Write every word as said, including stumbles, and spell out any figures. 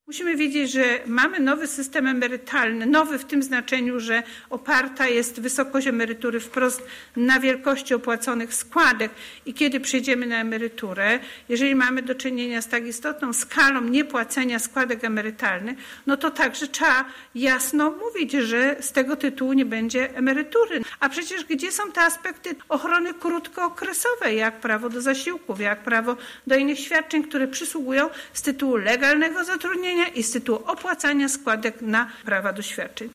Musimy wiedzieć, że mamy nowy system emerytalny, nowy w tym znaczeniu, że oparta jest wysokość emerytury wprost na wielkości opłaconych składek i kiedy przejdziemy na emeryturę, jeżeli mamy do czynienia z tak istotną skalą niepłacenia składek emerytalnych, no to także trzeba jasno mówić, że z tego tytułu nie będzie emerytury. A przecież gdzie są te aspekty ochrony krótkookresowej, jak prawo do zasiłków, jak prawo do innych świadczeń, które przysługują z tytułu legalnego zatrudnienia i z tytułu opłacania składek na prawa do świadczeń.